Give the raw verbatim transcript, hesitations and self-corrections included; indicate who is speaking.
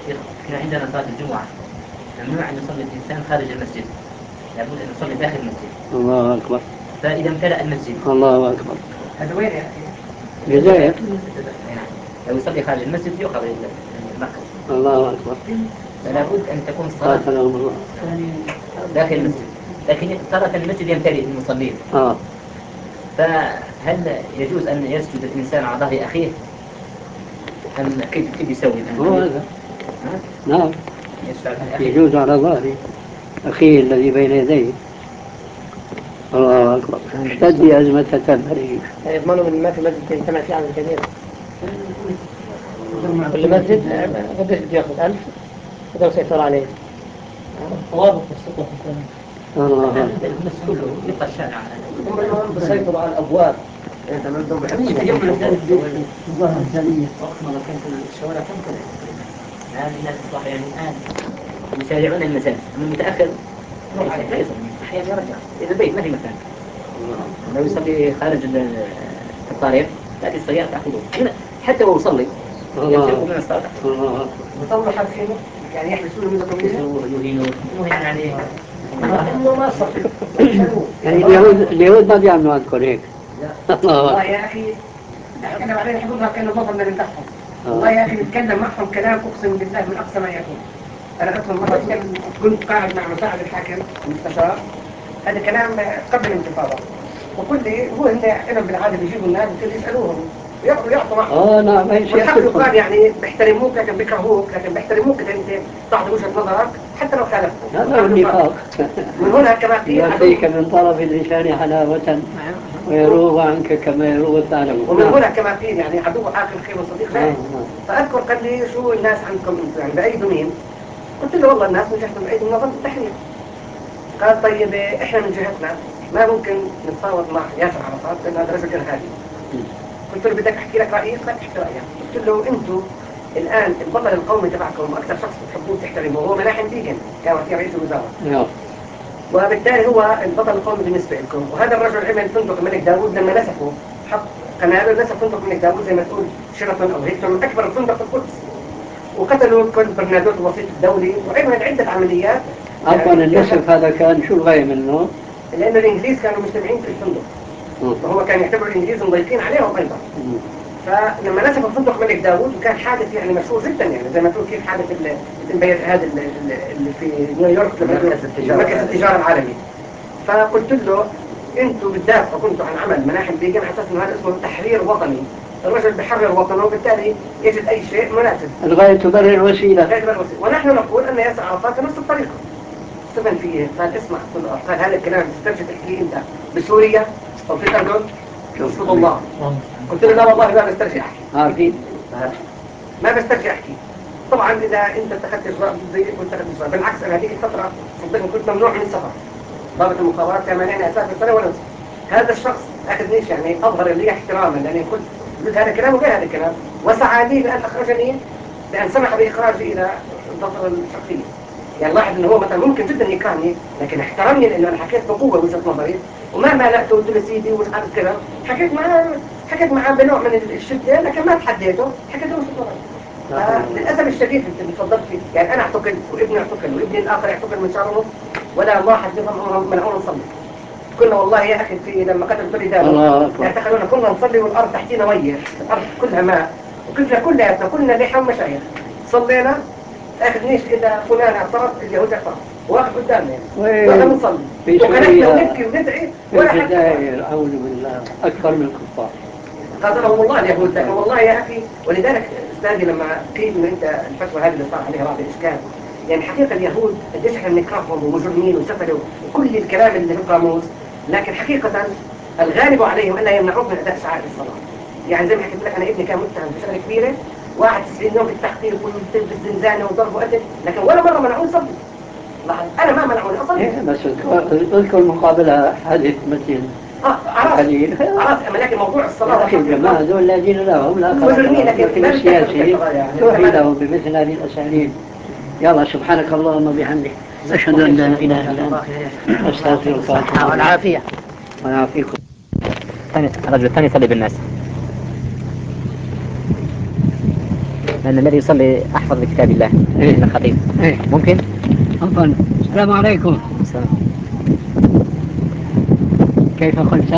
Speaker 1: في عندنا صلاة الجمعة ممنوع أن يصلي الإنسان خارج المسجد، لابد أن يصلي داخل المسجد.
Speaker 2: الله أكبر.
Speaker 1: فإذا امتلأ المسجد.
Speaker 2: الله أكبر.
Speaker 1: هذا وين يا أخي؟
Speaker 2: الجزائر.
Speaker 1: لو يصلي خارج المسجد يؤخذ المركز.
Speaker 2: الله أكبر.
Speaker 1: فلا بد أن تكون الصلاة داخل المسجد، لكن ترى المسجد يمتلئ بالمصلين.
Speaker 2: آه.
Speaker 1: فهل يجوز أن يسجد الإنسان على ظهر أخيه أم كيف كيف يسوي الآن؟
Speaker 2: هو هذا. نعم. يجوز على ظهر أخيه الذي بين يديه. الله أكبر. اشتد أزمة التنفريج.
Speaker 3: يضمنوا من ما في مسجد يجتمع فيه عدد كبير. كل مسجد قديش بده ياخذ ألف يقدر يسيطر عليه.
Speaker 4: طوابق السقوط الثاني.
Speaker 2: الله.
Speaker 1: الناس كله يبقى الشارع.
Speaker 3: هم الآن بيسيطروا على الأبواب. أنت ما بدهم بحبوا يجمعوا
Speaker 4: الظاهر الجالية.
Speaker 1: وقت ما كان في الشوارع كم كذا. الآن الناس أصبح يعني الآن يسارعون المساجد، أما المتأخر لا يصلي، أحيانا يرجع إذا البيت ما في مكان. لو يصلي خارج الطريق تأتي السيارة تأخذه، حتى هو يصلي يمسكه من الصلاة.
Speaker 3: بيطلعوا حرفينه يعني يحبسوا له مدة طويلة.
Speaker 1: يهينوه المهم يعني
Speaker 3: إنه ما صار
Speaker 2: يعني اليهود اليهود ما بيعملوا عندكم هيك.
Speaker 3: والله يا أخي أنا بعدين يحضرها كأنه بطل من بتاعهم. والله يا أخي نتكلم معهم كلام أقسم بالله من أقصى ما يكون. أنا أدخل مرة كنت قاعد مع مساعد الحاكم المستشار، هذا كلام قبل الانتفاضة، وكل لي هو هنا علم بالعادة بيجيبوا الناس وكل يسألوهم ويقعدوا يعطوا معهم.
Speaker 2: اه نعم هي شيء
Speaker 3: والحق يقال يعني بيحترموك لكن بيكرهوك، لكن بيحترموك إذا أنت تعطي وجهة نظرك حتى لو خالفت.
Speaker 2: هذا هو النفاق.
Speaker 3: من هنا كما قيل
Speaker 2: يعطيك من طرف اللسان حلاوة ويروغ عنك كما يروغ الثعلب.
Speaker 3: ومن هنا كما قيل يعني عدو عاقل خير وصديق لا. فأذكر قال لي شو الناس عندكم انتم يعني بأيدوا مين؟ قلت له والله الناس من جهتهم بأيدوا نظام التحرير. قال طيب احنا من جهتنا ما ممكن نتفاوض مع ياسر عرفات لأن هذا رجل إرهابي. قلت له بدك أحكي لك رأيي؟ قال احكي رأيك. قلت له انتم الآن البطل القومي تبعكم أكثر شخص بتحبوه وتحترموه هو ملاحم ديجن كان وقتها رئيس الوزراء. وبالتالي هو البطل القومي بالنسبة لكم، وهذا الرجل عمل فندق الملك داوود لما نسفه حط قناله نسف فندق الملك داوود زي ما تقول شيراتون أو هيلتون أكبر الفندق في القدس، وقتلوا كل برنادوت الوسيط الدولي وعمل عدة عمليات.
Speaker 2: عفوا النسف هذا كان شو الغاية منه؟
Speaker 3: لأن الإنجليز كانوا مجتمعين في الفندق وهو كان يعتبر الإنجليز مضيفين عليهم أيضا. فلما نسف فندق الملك داوود وكان حادث يعني مشهور جدا يعني زي ما تقول كيف حادث هذا اللي في نيويورك مركز التجارة العالمي. فقلت له انتوا بتدافعوا كنتوا عن عمل مناحم بيجن على اساس انه هذا اسمه تحرير وطني، الرجل بيحرر وطنه وبالتالي يجد اي شيء مناسب.
Speaker 2: الغاية تبرر الوسيلة.
Speaker 3: الغاية تبرر الوسيلة. ونحن نقول ان ياسر عرفات نفس الطريقة. استفن فيه قال اسمع قال هذا الكلام بتسترجع تحكيه انت بسوريا او في الاردن يسقط الله. قلت له لا والله ما بسترجع احكي.
Speaker 2: عارفين؟
Speaker 3: ما بسترجع احكي. طبعا اذا انت اتخذت اجراء ضدي كنت اتخذت اجراء، بالعكس انا هذيك الفترة صدقني كنت ممنوع من السفر. ضابط المخابرات كان مانعني اسافر سنه ولا نصف. هذا الشخص اخذنيش يعني اظهر لي احتراما لاني قلت قلت هذا الكلام وغير هذا الكلام، وسعى لي بان اخرجني بان سمح باخراجي الى الضفه الشرقيه. يعني لاحظ انه هو مثلا ممكن جدا يكرهني لكن احترمني لانه انا حكيت بقوه وجهه نظري وما مالأته قلت له سيدي ومش عارف كذا، حكيت معاه حكيت معاه بنوع من الشده لكن ما تحديته، حكيت له وجهه نظري. للاسف الشديد انت اللي تفضلت فيه يعني انا اعتقل وابني اعتقل وابني الاخر يعتقل من شهر ونص ولا واحد منهم منعونا نصلي. كنا والله يا اخي في لما قتلوا تولي دانو اعتقلونا كنا نصلي والارض تحتينا ميه، الارض كلها ماء وكلنا كلياتنا كلنا لحم مشايخ صلينا اخذنيش اذا فلان اعترف اليهود اعترف واقف قدامنا يعني واحنا بنصلي وكلنا ونبكي وندعي ولا حد.
Speaker 2: اعوذ بالله اكثر من الكفار
Speaker 3: قاتلهم الله اليهود. لكن والله يا اخي ولذلك استاذي لما قيل انه انت الفتوى هذه اللي صار عليها بعض الاشكال يعني حقيقة اليهود قديش احنا بنكرههم ومجرمين وسفلوا وكل الكلام اللي في القاموس، لكن حقيقة الغالب عليهم أن يمنعوك من أداء شعائر الصلاة. يعني زي ما حكيت لك أنا ابني كان متهم بشغلة كبيرة واحد تسعين يوم في التحقيق والزنزانة وضرب وقتل لكن ولا مرة منعوني صلي. أنا ما منعوني أصلي.
Speaker 2: إيه بس اذكر مقابلها حديث مثل
Speaker 3: قليل عرفت. أما لكن موضوع الصلاة
Speaker 2: أخي الجماعة ذول الذين لهم لا خلاص لكن السياسيين توحي لهم بمثل هذه الأساليب. يلا سبحانك اللهم وبحمدك أشهد أن لا إله إلا أنت أستغفرك
Speaker 1: الصحة والعافية
Speaker 2: ويعافيكم.
Speaker 1: الرجل الثاني يصلي بالناس. أن الذي يصلي أحفظ لكتاب الله
Speaker 2: إيه.
Speaker 1: من الخطيب
Speaker 2: إيه.
Speaker 1: ممكن؟
Speaker 2: عفوا. السلام عليكم.
Speaker 1: السلام.
Speaker 2: كيف قلت؟